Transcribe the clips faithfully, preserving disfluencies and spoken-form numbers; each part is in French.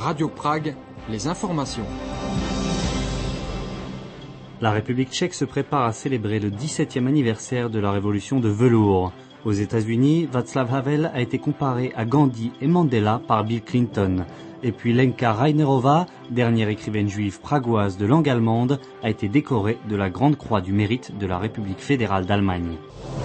Radio Prague, les informations. La République tchèque se prépare à célébrer le dix-septième anniversaire de la révolution de velours. Aux États-Unis, Václav Havel a été comparé à Gandhi et Mandela par Bill Clinton. Et puis Lenka Reinerova, dernière écrivaine juive pragoise de langue allemande, a été décorée de la Grande Croix du Mérite de la République fédérale d'Allemagne.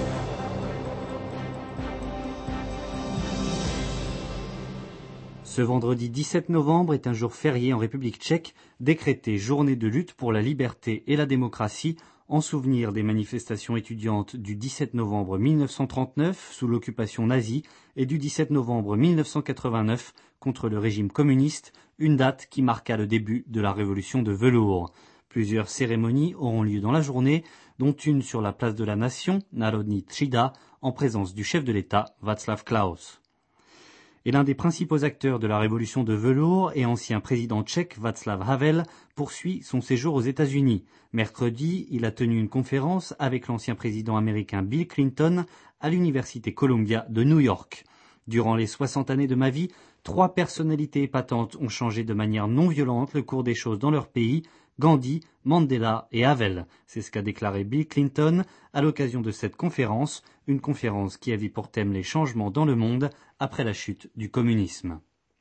Ce vendredi dix-sept novembre est un jour férié en République tchèque, décrété journée de lutte pour la liberté et la démocratie, en souvenir des manifestations étudiantes du dix-sept novembre mille neuf cent trente-neuf sous l'occupation nazie et du dix-sept novembre mille neuf cent quatre-vingt-neuf contre le régime communiste, une date qui marqua le début de la révolution de velours. Plusieurs cérémonies auront lieu dans la journée, dont une sur la place de la Nation, Národní třída, en présence du chef de l'État, Václav Klaus. Et l'un des principaux acteurs de la révolution de velours et ancien président tchèque Václav Havel poursuit son séjour aux États-Unis. Mercredi, il a tenu une conférence avec l'ancien président américain Bill Clinton à l'université Columbia de New York. Durant les soixante années de ma vie, trois personnalités épatantes ont changé de manière non violente le cours des choses dans leur pays, Gandhi, Mandela et Havel. C'est ce qu'a déclaré Bill Clinton à l'occasion de cette conférence, une conférence qui avait pour thème les changements dans le monde après la chute du communisme.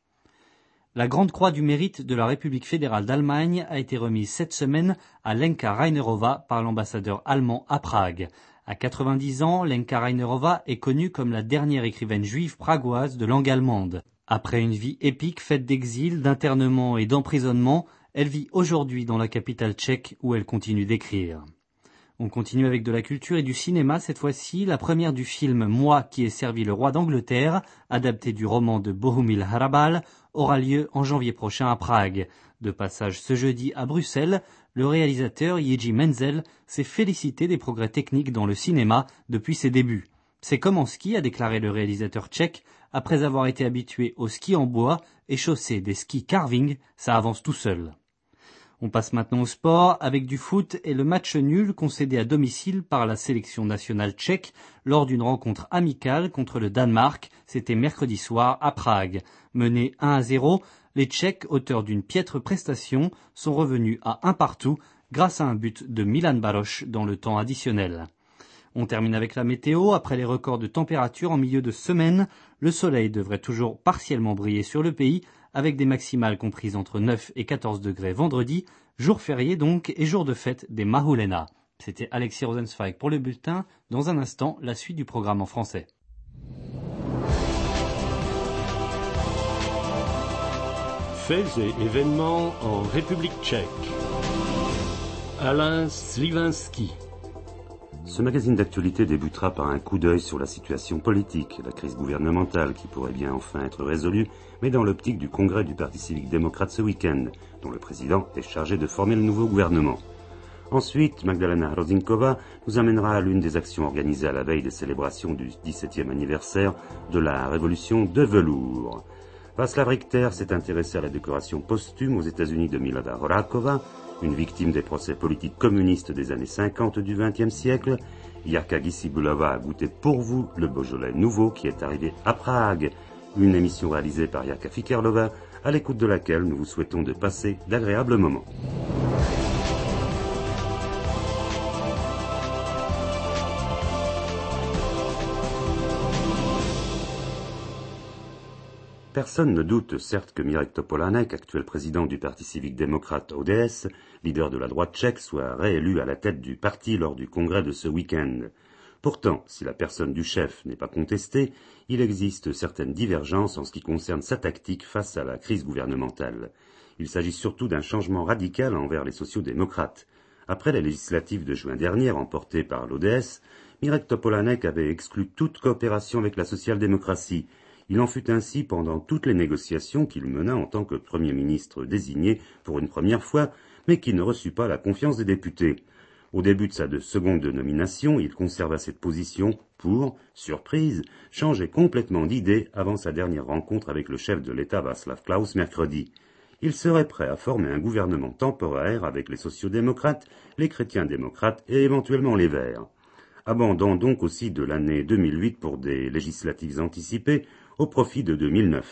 La Grande Croix du Mérite de la République fédérale d'Allemagne a été remise cette semaine à Lenka Reinerova par l'ambassadeur allemand à Prague. À quatre-vingt-dix ans, Lenka Reinerova est connue comme la dernière écrivaine juive pragoise de langue allemande. Après une vie épique faite d'exil, d'internement et d'emprisonnement, elle vit aujourd'hui dans la capitale tchèque où elle continue d'écrire. On continue avec de la culture et du cinéma cette fois-ci. La première du film Moi qui ai servi le roi d'Angleterre, adapté du roman de Bohumil Hrabal, aura lieu en janvier prochain à Prague. De passage ce jeudi à Bruxelles, le réalisateur Jiří Menzel s'est félicité des progrès techniques dans le cinéma depuis ses débuts. C'est comme en ski, a déclaré le réalisateur tchèque, après avoir été habitué au ski en bois et chaussé des skis carving, ça avance tout seul. On passe maintenant au sport avec du foot et le match nul concédé à domicile par la sélection nationale tchèque lors d'une rencontre amicale contre le Danemark. C'était mercredi soir à Prague. Menés un à zéro, les Tchèques, auteurs d'une piètre prestation, sont revenus à un partout grâce à un but de Milan Baroš dans le temps additionnel. On termine avec la météo. Après les records de température en milieu de semaine, le soleil devrait toujours partiellement briller sur le pays, avec des maximales comprises entre neuf et quatorze degrés vendredi, jour férié donc et jour de fête des Mahulena. C'était Alexis Rosenzweig pour le bulletin. Dans un instant, la suite du programme en français. Faits et événements en République tchèque. Alain Slivinski. Ce magazine d'actualité débutera par un coup d'œil sur la situation politique, la crise gouvernementale qui pourrait bien enfin être résolue, mais dans l'optique du congrès du Parti civique démocrate ce week-end, dont le président est chargé de former le nouveau gouvernement. Ensuite, Magdalena Hrozinkova nous amènera à l'une des actions organisées à la veille des célébrations du dix-septième anniversaire de la révolution de velours. Václav Richter s'est intéressé à la décoration posthume aux États-Unis de Milada Horáková, une victime des procès politiques communistes des années cinquante du vingtième siècle. Jarka Gisibulova a goûté pour vous le Beaujolais nouveau qui est arrivé à Prague. Une émission réalisée par Jarka Fikerlova, à l'écoute de laquelle nous vous souhaitons de passer d'agréables moments. Personne ne doute certes que Mirek Topolánek, actuel président du Parti civique démocrate O D S, leader de la droite tchèque, soit réélu à la tête du parti lors du congrès de ce week-end. Pourtant, si la personne du chef n'est pas contestée, il existe certaines divergences en ce qui concerne sa tactique face à la crise gouvernementale. Il s'agit surtout d'un changement radical envers les sociaux-démocrates. Après les législatives de juin dernier remportées par l'O D S, Mirek Topolánek avait exclu toute coopération avec la social-démocratie. Il en fut ainsi pendant toutes les négociations qu'il mena en tant que Premier ministre désigné pour une première fois, mais qui ne reçut pas la confiance des députés. Au début de sa de seconde nomination, il conserva cette position pour, surprise, changer complètement d'idée avant sa dernière rencontre avec le chef de l'État Václav Klaus mercredi. Il serait prêt à former un gouvernement temporaire avec les sociaux-démocrates, les chrétiens-démocrates et éventuellement les Verts. Abandon donc aussi de l'année deux mille huit pour des législatives anticipées au profit de deux mille neuf.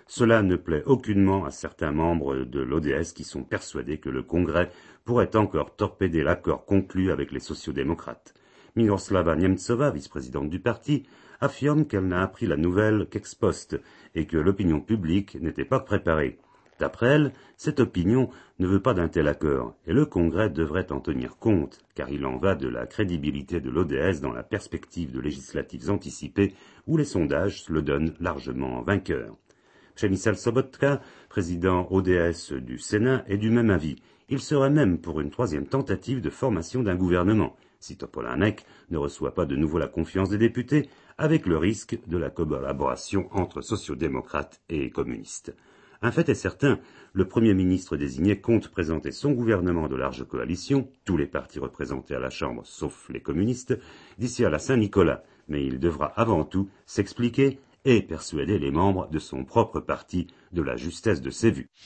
Cela ne plaît aucunement à certains membres de l'O D S qui sont persuadés que le Congrès pourrait encore torpéder l'accord conclu avec les sociodémocrates. Miroslava Nemtsova, vice-présidente du parti, affirme qu'elle n'a appris la nouvelle qu'ex post et que l'opinion publique n'était pas préparée. D'après elle, cette opinion ne veut pas d'un tel accord, et le Congrès devrait en tenir compte, car il en va de la crédibilité de l'O D S dans la perspective de législatives anticipées, où les sondages le donnent largement vainqueur. Przemysl Sobotka, président O D S du Sénat, est du même avis. Il serait même pour une troisième tentative de formation d'un gouvernement, si Topolánek ne reçoit pas de nouveau la confiance des députés, avec le risque de la collaboration entre sociodémocrates et communistes. Un fait est certain, le Premier ministre désigné compte présenter son gouvernement de large coalition, tous les partis représentés à la Chambre sauf les communistes, d'ici à la Saint-Nicolas, mais il devra avant tout s'expliquer et persuader les membres de son propre parti de la justesse de ses vues.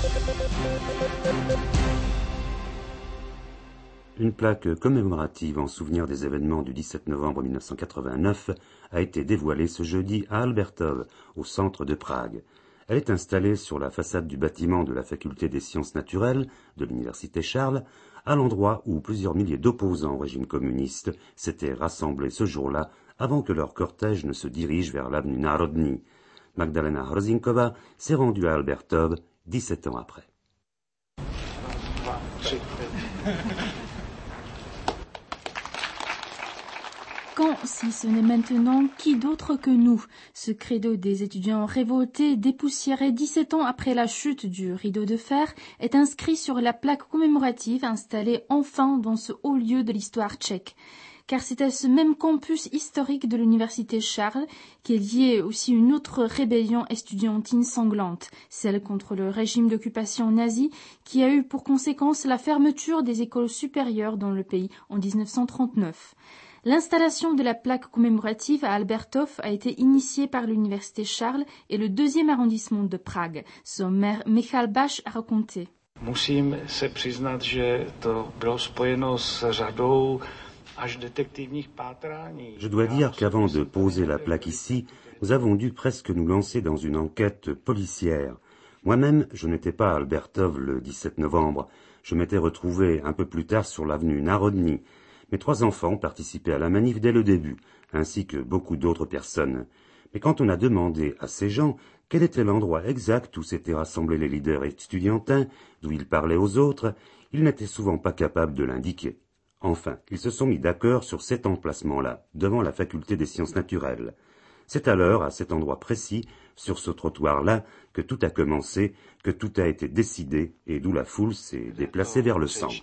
Une plaque commémorative en souvenir des événements du dix-sept novembre mille neuf cent quatre-vingt-neuf a été dévoilée ce jeudi à Albertov, au centre de Prague. Elle est installée sur la façade du bâtiment de la faculté des sciences naturelles de l'université Charles, à l'endroit où plusieurs milliers d'opposants au régime communiste s'étaient rassemblés ce jour-là avant que leur cortège ne se dirige vers l'avenue Narodny. Magdalena Hrozinkova s'est rendue à Albertov dix-sept ans après. Quand, si ce n'est maintenant, qui d'autre que nous? Ce credo des étudiants révoltés, dépoussiérés dix-sept ans après la chute du rideau de fer, est inscrit sur la plaque commémorative installée enfin dans ce haut lieu de l'histoire tchèque. Car c'est à ce même campus historique de l'université Charles qu'est liée aussi une autre rébellion estudiantine sanglante, celle contre le régime d'occupation nazi qui a eu pour conséquence la fermeture des écoles supérieures dans le pays en dix-neuf cent trente-neuf. L'installation de la plaque commémorative à Albertov a été initiée par l'université Charles et le deuxième arrondissement de Prague. Son maire Michal Baš a raconté. Musím se přiznat, že to bylo spojeno s řadou až detektivních pátrání. Je dois dire qu'avant de poser la plaque ici, nous avons dû presque nous lancer dans une enquête policière. Moi-même, je n'étais pas à Albertov le dix-sept novembre. Je m'étais retrouvé un peu plus tard sur l'avenue Narodny. Mes trois enfants participaient à la manif dès le début, ainsi que beaucoup d'autres personnes. Mais quand on a demandé à ces gens quel était l'endroit exact où s'étaient rassemblés les leaders estudiantins, d'où ils parlaient aux autres, ils n'étaient souvent pas capables de l'indiquer. Enfin, ils se sont mis d'accord sur cet emplacement-là, devant la faculté des sciences naturelles. C'est alors, à cet endroit précis, sur ce trottoir-là, que tout a commencé, que tout a été décidé, et d'où la foule s'est déplacée vers le centre.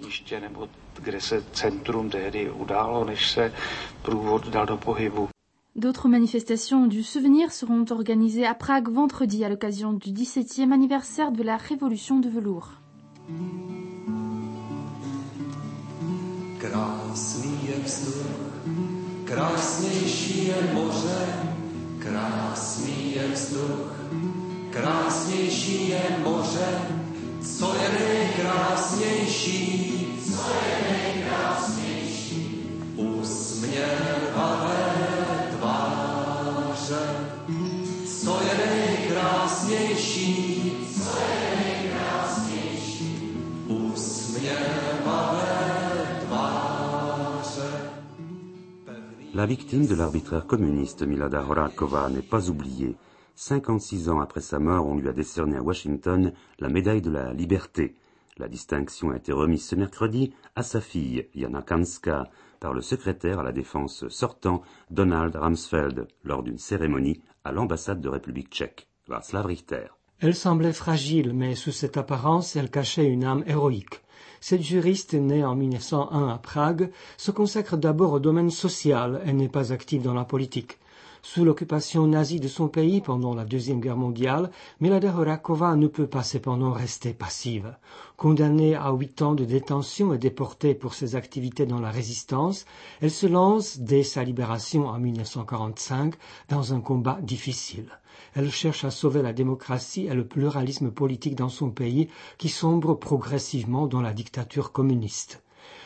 D'autres manifestations du souvenir seront organisées à Prague vendredi à l'occasion du dix-septième anniversaire de la Révolution de velours. Krásný je vzduch, krásnější je moře, krásný je vzduch, krásnější je moře, co je nejkrásnější, co je nejkrásnější, usměvavé tváře, co je nejkrásnější, co je nejkrásnější, usměvavé. La victime de l'arbitraire communiste Milada Horáková n'est pas oubliée. cinquante-six ans après sa mort, on lui a décerné à Washington la médaille de la liberté. La distinction a été remise ce mercredi à sa fille, Jana Kanska, par le secrétaire à la défense sortant, Donald Rumsfeld, lors d'une cérémonie à l'ambassade de République tchèque. Václav Richter. Elle semblait fragile, mais sous cette apparence, elle cachait une âme héroïque. Cette juriste, née en mille neuf cent un à Prague, se consacre d'abord au domaine social, elle n'est pas active dans la politique. Sous l'occupation nazie de son pays pendant la Deuxième Guerre mondiale, Milada Horáková ne peut pas cependant rester passive. Condamnée à huit ans de détention et déportée pour ses activités dans la résistance, elle se lance, dès sa libération en mille neuf cent quarante-cinq, dans un combat difficile. Elle cherche à sauver la démocratie et le pluralisme politique dans son pays qui sombre progressivement dans la dictature communiste.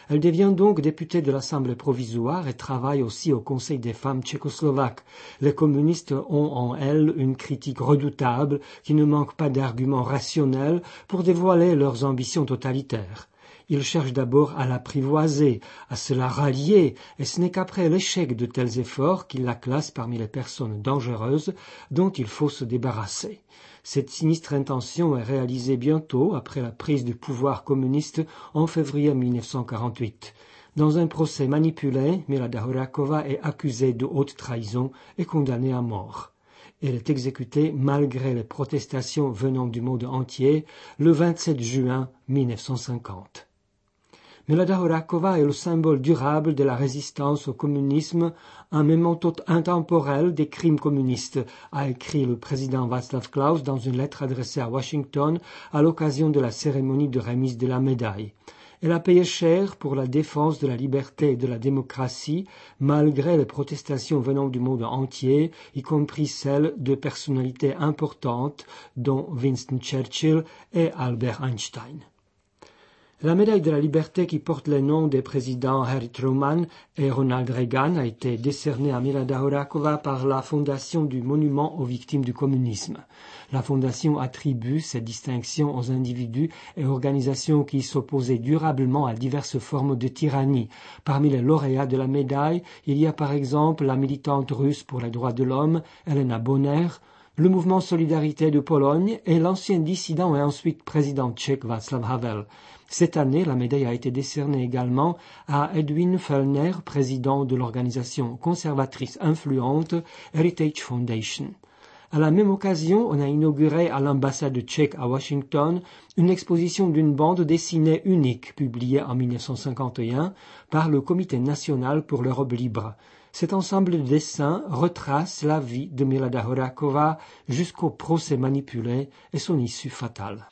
Elle devient donc députée de l'Assemblée provisoire et travaille aussi au Conseil des femmes tchécoslovaques. Les communistes ont en elle une critique redoutable qui ne manque pas d'arguments rationnels pour dévoiler leurs ambitions totalitaires. Ils cherchent d'abord à l'apprivoiser, à se la rallier, et ce n'est qu'après l'échec de tels efforts qu'ils la classent parmi les personnes dangereuses dont il faut se débarrasser. Cette sinistre intention est réalisée bientôt après la prise du pouvoir communiste en février mille neuf cent quarante-huit. Dans un procès manipulé, Milada Horáková est accusée de haute trahison et condamnée à mort. Elle est exécutée malgré les protestations venant du monde entier le vingt-sept juin mille neuf cent cinquante. Milada Horáková est le symbole durable de la résistance au communisme, un memento intemporel des crimes communistes, a écrit le président Václav Klaus dans une lettre adressée à Washington à l'occasion de la cérémonie de remise de la médaille. Elle a payé cher pour la défense de la liberté et de la démocratie, malgré les protestations venant du monde entier, y compris celles de personnalités importantes, dont Winston Churchill et Albert Einstein. La médaille de la liberté qui porte les noms des présidents Harry Truman et Ronald Reagan a été décernée à Milada Horáková par la Fondation du Monument aux victimes du communisme. La Fondation attribue cette distinction aux individus et organisations qui s'opposaient durablement à diverses formes de tyrannie. Parmi les lauréats de la médaille, il y a par exemple la militante russe pour les droits de l'homme, Elena Bonner, le mouvement Solidarité de Pologne et l'ancien dissident et ensuite président tchèque Václav Havel. Cette année, la médaille a été décernée également à Edwin Fellner, président de l'organisation conservatrice influente Heritage Foundation. À la même occasion, on a inauguré à l'ambassade tchèque à Washington une exposition d'une bande dessinée unique publiée en mille neuf cent cinquante et un par le Comité national pour l'Europe libre. Cet ensemble de dessins retrace la vie de Milada Horáková jusqu'au procès manipulé et son issue fatale.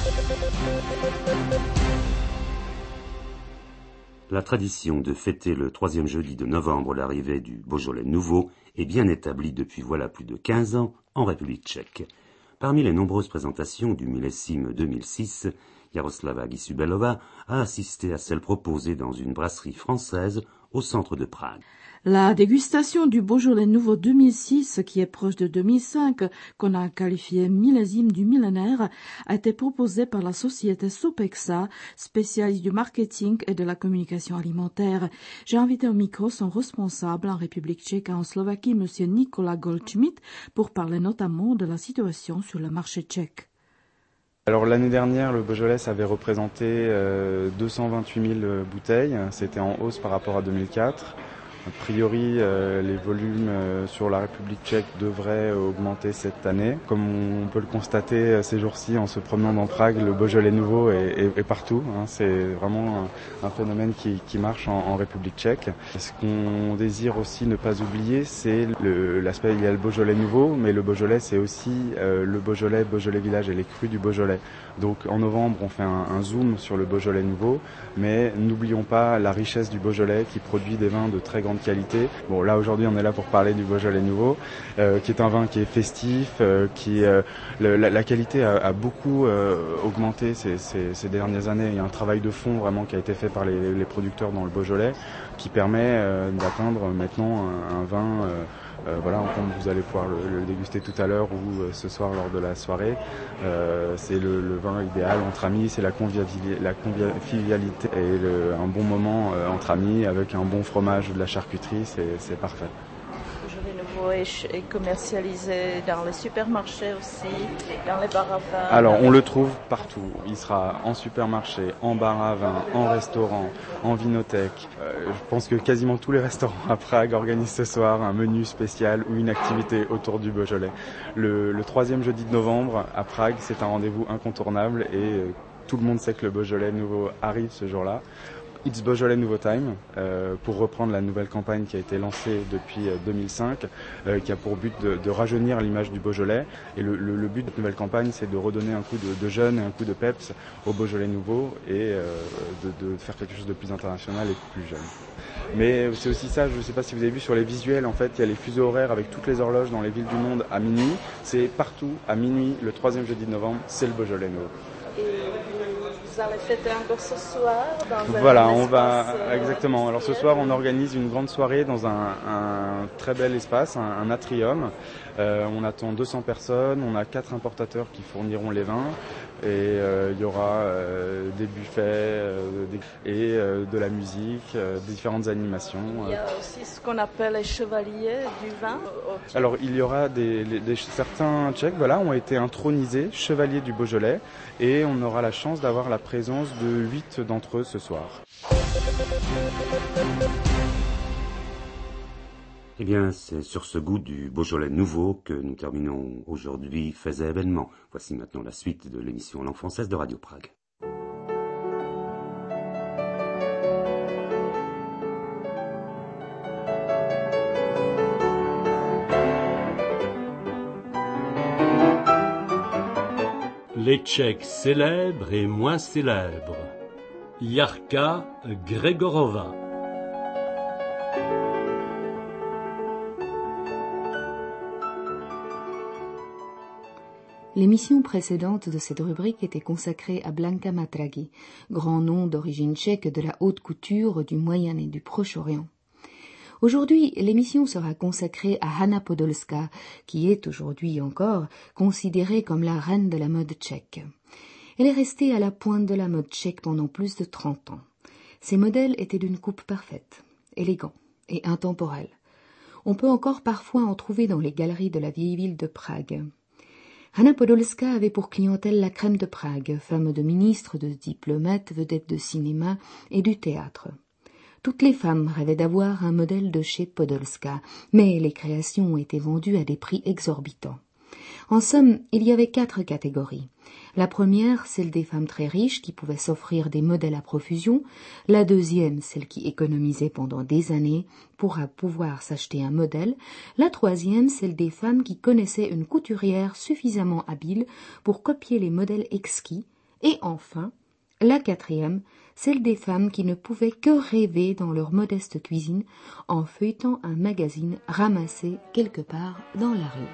La tradition de fêter le troisième jeudi de novembre l'arrivée du Beaujolais nouveau est bien établie depuis voilà plus de quinze ans en République tchèque. Parmi les nombreuses présentations du millésime deux mille six, Jaroslava Gysubelova a assisté à celle proposée dans une brasserie française au centre de Prague. La dégustation du Beaujolais nouveau deux mille six, qui est proche de deux mille cinq, qu'on a qualifié millésime du millénaire, a été proposée par la société Sopexa, spécialiste du marketing et de la communication alimentaire. J'ai invité au micro son responsable en République tchèque et en Slovaquie, M. Nikola Goldschmidt, pour parler notamment de la situation sur le marché tchèque. Alors l'année dernière, le Beaujolais avait représenté euh, deux cent vingt-huit mille bouteilles, c'était en hausse par rapport à deux mille quatre. A priori, euh, les volumes euh, sur la République tchèque devraient euh, augmenter cette année. Comme on peut le constater euh, ces jours-ci en se promenant dans Prague, le Beaujolais nouveau est, est, est partout. Hein. C'est vraiment un, un phénomène qui, qui marche en, en République tchèque. Ce qu'on désire aussi ne pas oublier, c'est le, l'aspect, il y a le Beaujolais nouveau, mais le Beaujolais, c'est aussi euh, le Beaujolais, Beaujolais Village et les crus du Beaujolais. Donc en novembre, on fait un, un zoom sur le Beaujolais nouveau, mais n'oublions pas la richesse du Beaujolais qui produit des vins de très grande qualité. Bon, là aujourd'hui, on est là pour parler du Beaujolais nouveau, euh, qui est un vin qui est festif, euh, qui euh, le, la, la qualité a, a beaucoup euh, augmenté ces, ces, ces dernières années. Il y a un travail de fond vraiment qui a été fait par les, les producteurs dans le Beaujolais, qui permet euh, d'atteindre maintenant un, un vin. Euh, Euh, voilà, comme vous allez pouvoir le, le déguster tout à l'heure ou euh, ce soir lors de la soirée. Euh, c'est le, le vin idéal entre amis, c'est la, convivialité, la convivialité et le, un bon moment euh, entre amis avec un bon fromage ou de la charcuterie, c'est, c'est parfait. Le Beaujolais nouveau est commercialisé dans les supermarchés aussi, dans les bars à vin. Alors on le trouve partout. Il sera en supermarché, en bar à vin, en restaurant, en vinothèque. Euh, je pense que quasiment tous les restaurants à Prague organisent ce soir un menu spécial ou une activité autour du Beaujolais. Le, le troisième jeudi de novembre à Prague, c'est un rendez-vous incontournable et euh, tout le monde sait que le Beaujolais nouveau arrive ce jour-là. It's Beaujolais Nouveau Time, euh, pour reprendre la nouvelle campagne qui a été lancée depuis euh, deux mille cinq, euh, qui a pour but de, de rajeunir l'image du Beaujolais. Et le, le, le but de cette nouvelle campagne, c'est de redonner un coup de, de jeune et un coup de peps au Beaujolais nouveau et euh, de, de faire quelque chose de plus international et plus jeune. Mais c'est aussi ça, je ne sais pas si vous avez vu sur les visuels, en fait, il y a les fuseaux horaires avec toutes les horloges dans les villes du monde à minuit. C'est partout, à minuit, le troisième jeudi de novembre, c'est le Beaujolais nouveau. Et vous vous allez fêter encore ce soir dans Voilà, un on va espace, euh, exactement. Alors ce soir, on organise une grande soirée dans un, un très bel espace, un, un atrium. Euh, on attend deux cents personnes, on a quatre importateurs qui fourniront les vins et euh, il y aura euh, des buffets euh, des, et euh, de la musique, euh, différentes animations. Il y a aussi ce qu'on appelle les chevaliers du vin. Alors il y aura des, des, des certains Tchèques, voilà, ont été intronisés chevaliers du Beaujolais et on aura la chance d'avoir la présence de huit d'entre eux ce soir. Eh bien, c'est sur ce goût du Beaujolais nouveau que nous terminons aujourd'hui Faits et événements. Voici maintenant la suite de l'émission Langue française de Radio Prague. Les Tchèques célèbres et moins célèbres. Jarka Gregorova. L'émission précédente de cette rubrique était consacrée à Blanka Matragi, grand nom d'origine tchèque de la haute couture du Moyen et du Proche-Orient. Aujourd'hui, l'émission sera consacrée à Hana Podolska, qui est aujourd'hui encore considérée comme la reine de la mode tchèque. Elle est restée à la pointe de la mode tchèque pendant plus de trente ans. Ses modèles étaient d'une coupe parfaite, élégants et intemporels. On peut encore parfois en trouver dans les galeries de la vieille ville de Prague. Hana Podolska avait pour clientèle la crème de Prague, femme de ministre, de diplomate, vedette de cinéma et du théâtre. Toutes les femmes rêvaient d'avoir un modèle de chez Podolska, mais les créations étaient vendues à des prix exorbitants. En somme, il y avait quatre catégories. La première, celle des femmes très riches qui pouvaient s'offrir des modèles à profusion. La deuxième, celle qui économisait pendant des années pour pouvoir s'acheter un modèle. La troisième, celle des femmes qui connaissaient une couturière suffisamment habile pour copier les modèles exquis. Et enfin, la quatrième, celle des femmes qui ne pouvaient que rêver dans leur modeste cuisine en feuilletant un magazine ramassé quelque part dans la rue.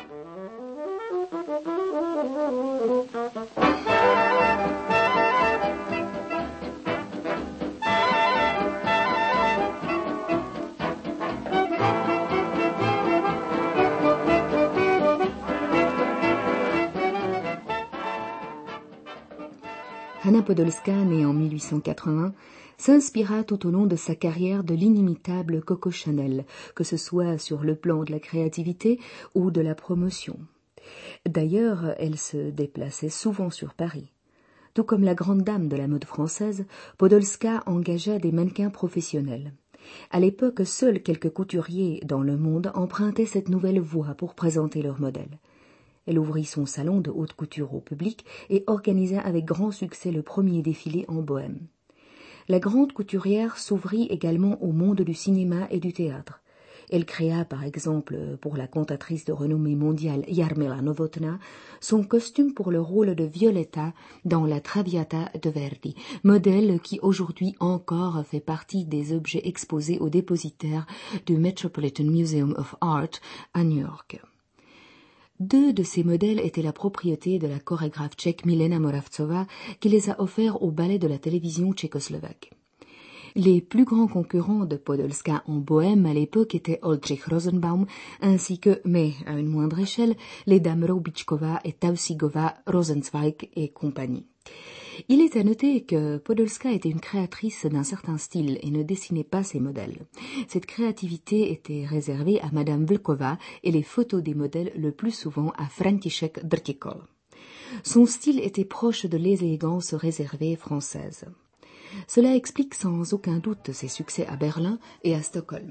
Hana Podolska, née en mille huit cent quatre-vingts, s'inspira tout au long de sa carrière de l'inimitable Coco Chanel, que ce soit sur le plan de la créativité ou de la promotion. D'ailleurs, elle se déplaçait souvent sur Paris. Tout comme la grande dame de la mode française, Podolska engagea des mannequins professionnels. À l'époque, seuls quelques couturiers dans le monde empruntaient cette nouvelle voie pour présenter leurs modèles. Elle ouvrit son salon de haute couture au public et organisa avec grand succès le premier défilé en Bohême. La grande couturière s'ouvrit également au monde du cinéma et du théâtre. Elle créa par exemple pour la cantatrice de renommée mondiale Jarmila Novotná son costume pour le rôle de Violetta dans la Traviata de Verdi, modèle qui aujourd'hui encore fait partie des objets exposés au dépositaire du Metropolitan Museum of Art à New York. Deux de ces modèles étaient la propriété de la chorégraphe tchèque Milena Moravcová, qui les a offerts au ballet de la télévision tchécoslovaque. Les plus grands concurrents de Podolska en Bohême à l'époque étaient Oldřich Rosenbaum, ainsi que, mais à une moindre échelle, les dames Roubičková et Tausigova, Rosenzweig et compagnie. Il est à noter que Podolska était une créatrice d'un certain style et ne dessinait pas ses modèles. Cette créativité était réservée à Madame Vlkova et les photos des modèles le plus souvent à František Drtikol. Son style était proche de l'élégance réservée française. Cela explique sans aucun doute ses succès à Berlin et à Stockholm.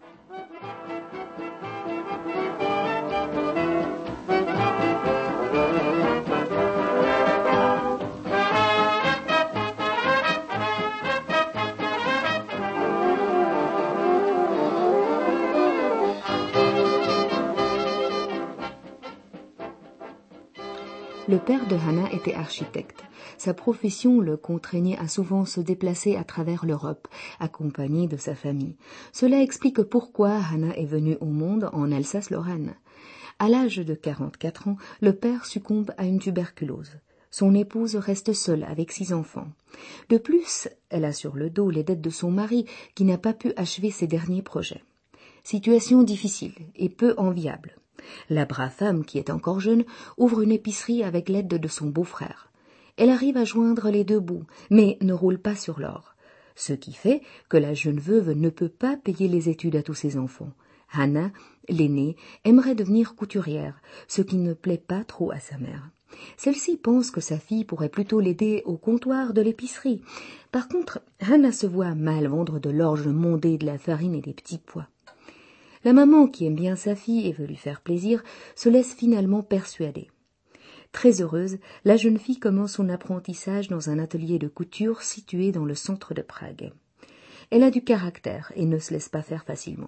Le père de Hana était architecte. Sa profession le contraignait à souvent se déplacer à travers l'Europe, accompagné de sa famille. Cela explique pourquoi Hana est venue au monde en Alsace-Lorraine. À l'âge de quarante-quatre ans, le père succombe à une tuberculose. Son épouse reste seule avec six enfants. De plus, elle a sur le dos les dettes de son mari qui n'a pas pu achever ses derniers projets. Situation difficile et peu enviable. La brave femme, qui est encore jeune, ouvre une épicerie avec l'aide de son beau-frère. Elle arrive à joindre les deux bouts, mais ne roule pas sur l'or. Ce qui fait que la jeune veuve ne peut pas payer les études à tous ses enfants. Hannah, l'aînée, aimerait devenir couturière, ce qui ne plaît pas trop à sa mère. Celle-ci pense que sa fille pourrait plutôt l'aider au comptoir de l'épicerie. Par contre, Hannah se voit mal vendre de l'orge mondée, de la farine et des petits pois. La maman, qui aime bien sa fille et veut lui faire plaisir, se laisse finalement persuader. Très heureuse, la jeune fille commence son apprentissage dans un atelier de couture situé dans le centre de Prague. Elle a du caractère et ne se laisse pas faire facilement.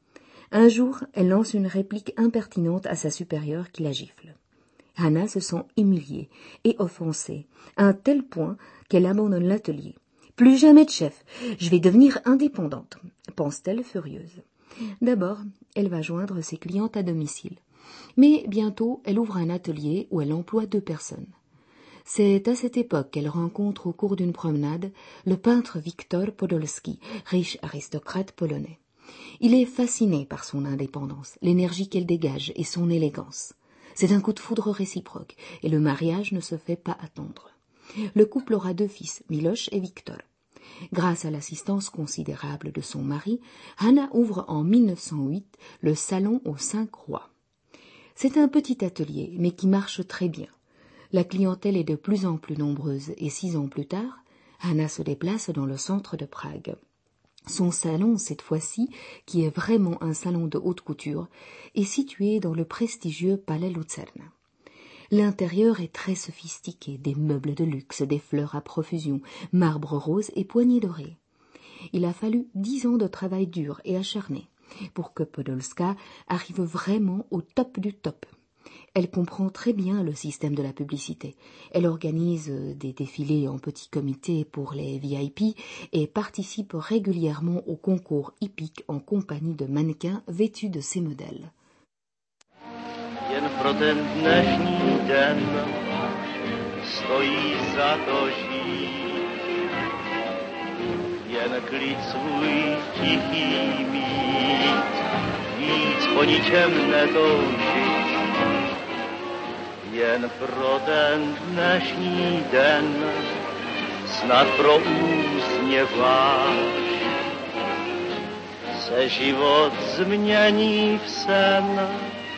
Un jour, elle lance une réplique impertinente à sa supérieure qui la gifle. Hannah se sent humiliée et offensée, à un tel point qu'elle abandonne l'atelier. « Plus jamais de chef, je vais devenir indépendante », pense-t-elle furieuse. D'abord, elle va joindre ses clientes à domicile. Mais bientôt, elle ouvre un atelier où elle emploie deux personnes. C'est à cette époque qu'elle rencontre au cours d'une promenade le peintre Wiktor Podolski, riche aristocrate polonais. Il est fasciné par son indépendance, l'énergie qu'elle dégage et son élégance. C'est un coup de foudre réciproque et le mariage ne se fait pas attendre. Le couple aura deux fils, Miloš et Viktor. Grâce à l'assistance considérable de son mari, Hannah ouvre en mille neuf cent huit le salon aux Cinq Rois. C'est un petit atelier, mais qui marche très bien. La clientèle est de plus en plus nombreuse et six ans plus tard, Hannah se déplace dans le centre de Prague. Son salon, cette fois-ci, qui est vraiment un salon de haute couture, est situé dans le prestigieux palais Lucerne. L'intérieur est très sophistiqué, des meubles de luxe, des fleurs à profusion, marbre rose et poignées dorées. Il a fallu dix ans de travail dur et acharné pour que Podolska arrive vraiment au top du top. Elle comprend très bien le système de la publicité. Elle organise des défilés en petit comité pour les V I P et participe régulièrement aux concours hippiques en compagnie de mannequins vêtus de ses modèles. Jen pro ten dnešní den stojí za to žít, jen klid svůj tichý mít, víc po ničem netoužit. Jen pro ten dnešní den, snad pro úsměv váš, se život změní v sen.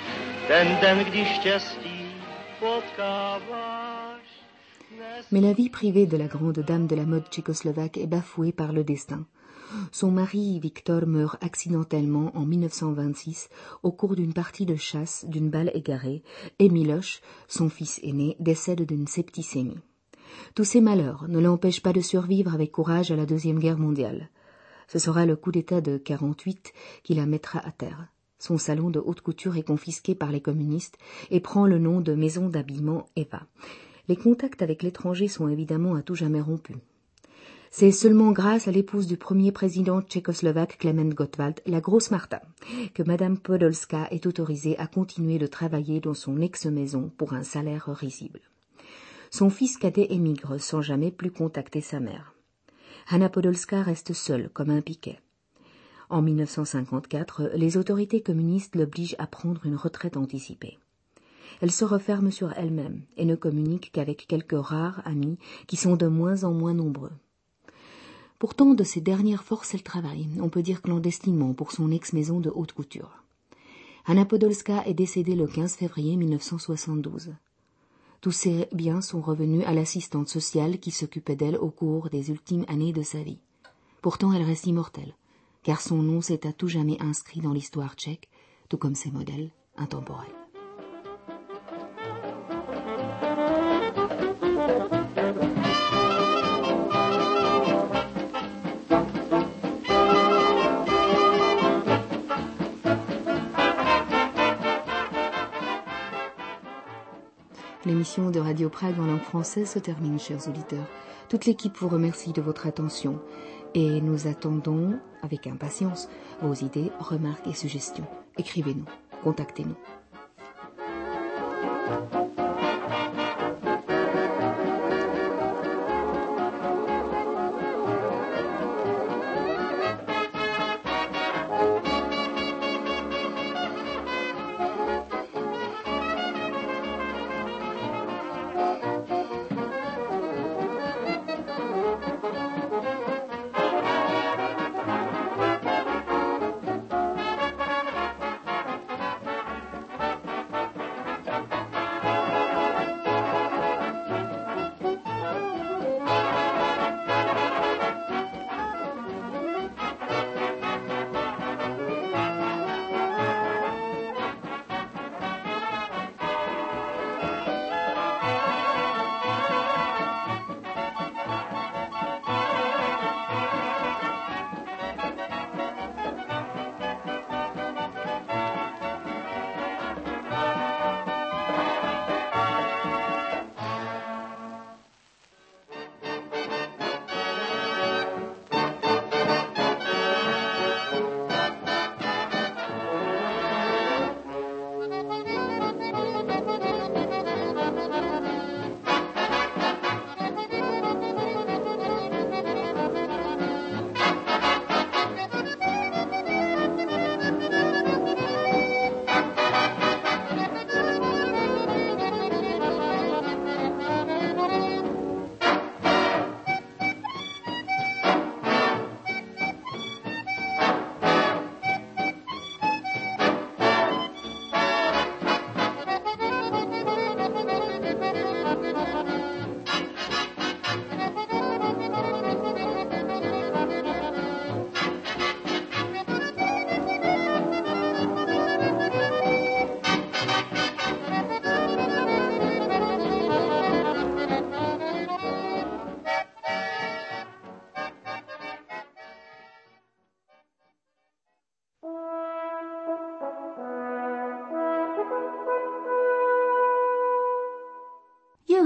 Mais la vie privée de la grande dame de la mode tchécoslovaque est bafouée par le destin. Son mari, Viktor, meurt accidentellement en mille neuf cent vingt-six au cours d'une partie de chasse d'une balle égarée, et Miloš, son fils aîné, décède d'une septicémie. Tous ces malheurs ne l'empêchent pas de survivre avec courage à la Deuxième Guerre mondiale. Ce sera le coup d'État de quarante-huit qui la mettra à terre. Son salon de haute couture est confisqué par les communistes et prend le nom de maison d'habillement Eva. Les contacts avec l'étranger sont évidemment à tout jamais rompus. C'est seulement grâce à l'épouse du premier président tchécoslovaque Klement Gottwald, la grosse Martha, que Madame Podolska est autorisée à continuer de travailler dans son ex-maison pour un salaire risible. Son fils cadet émigre sans jamais plus contacter sa mère. Hannah Podolska reste seule comme un piquet. En mille neuf cent cinquante-quatre, les autorités communistes l'obligent à prendre une retraite anticipée. Elle se referme sur elle-même et ne communique qu'avec quelques rares amis qui sont de moins en moins nombreux. Pourtant, de ses dernières forces, elle travaille, on peut dire clandestinement, pour son ex-maison de haute couture. Hannah Podolska est décédée le quinze février mille neuf cent soixante-douze. Tous ses biens sont revenus à l'assistante sociale qui s'occupait d'elle au cours des ultimes années de sa vie. Pourtant, elle reste immortelle, car son nom s'est à tout jamais inscrit dans l'histoire tchèque, tout comme ses modèles intemporels. L'émission de Radio Prague en langue française se termine, chers auditeurs. Toute l'équipe vous remercie de votre attention et nous attendons avec impatience vos idées, remarques et suggestions. Écrivez-nous, contactez-nous.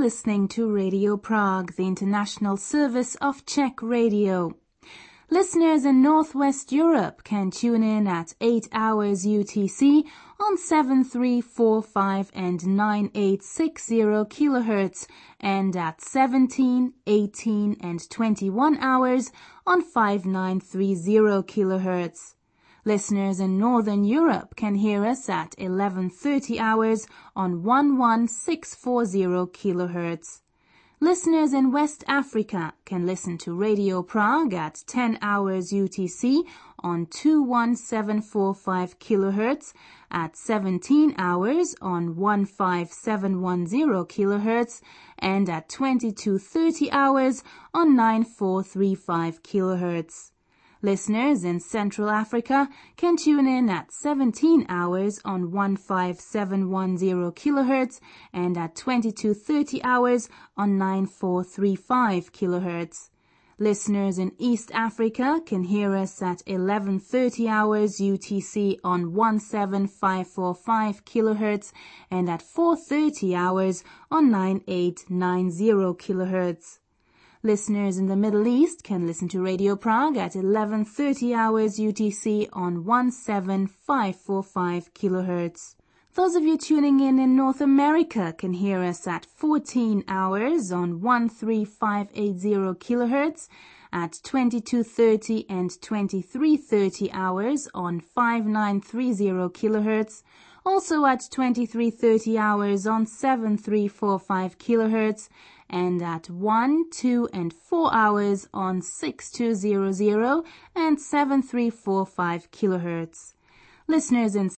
listening to Radio Prague, the international service of Czech radio. Listeners in Northwest Europe can tune in at eight hours U T C on seven three four five and nine eight six zero kilohertz and at seventeen, eighteen and twenty-one hours on five nine three zero kilohertz. Listeners in Northern Europe can hear us at eleven thirty hours on one one six four zero kilohertz. Listeners in West Africa can listen to Radio Prague at ten hours U T C on two one seven four five kilohertz, at seventeen hours on one five seven one zero kilohertz, and at twenty-two thirty hours on nine four three five kilohertz. Listeners in Central Africa can tune in at seventeen hours on one five seven one zero kilohertz and at twenty-two thirty hours on nine four three five kilohertz. Listeners in East Africa can hear us at eleven thirty hours U T C on one seven five four five kilohertz and at four thirty hours on nine eight nine zero kilohertz. Listeners in the Middle East can listen to Radio Prague at eleven thirty hours U T C on one seven five four five kilohertz. Those of you tuning in in North America can hear us at fourteen hours on one three five eight zero kilohertz, at twenty-two thirty and twenty-three thirty hours on five nine three zero kilohertz, also at twenty-three thirty hours on seven three four five kilohertz, and at one, two, and four hours on six two zero zero and seven three four five kilohertz. Listeners in